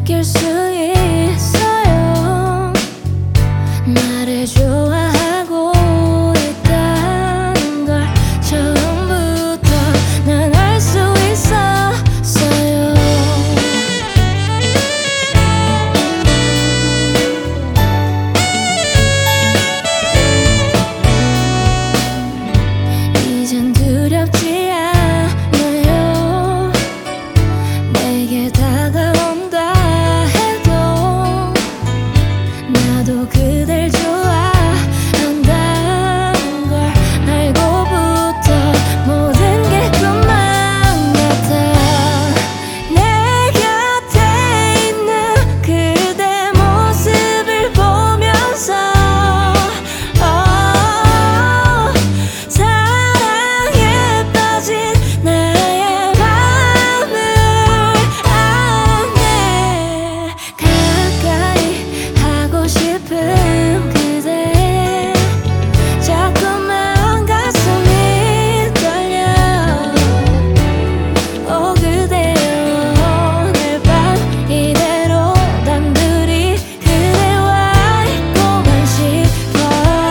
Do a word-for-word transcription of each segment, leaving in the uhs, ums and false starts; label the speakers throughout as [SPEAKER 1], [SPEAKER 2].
[SPEAKER 1] 느낄 수 있어요. 나를 좋아하고 있다는 걸 처음부터 난 알 수 있었어요. 이젠 두렵지 않아요. 내게 다가온다 해도 나도 그댈 좋아한다는 걸 알고부터 모든 게 꿈만 같아. 내 곁에 있는 그대 모습을 보면서 어, 사랑에 빠진 나의 맘을 아네. 가까이 하고 싶은 그대 자꾸만 가슴이 떨려. 오 그대여 오늘 밤 이대로 단둘이 그대와 있고만 싶어요.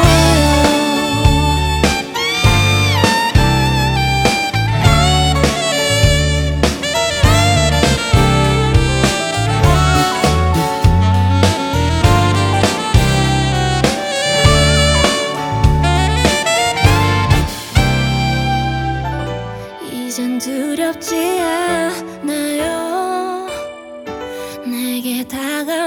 [SPEAKER 1] 이젠 두렵지 않아요. 내게 다가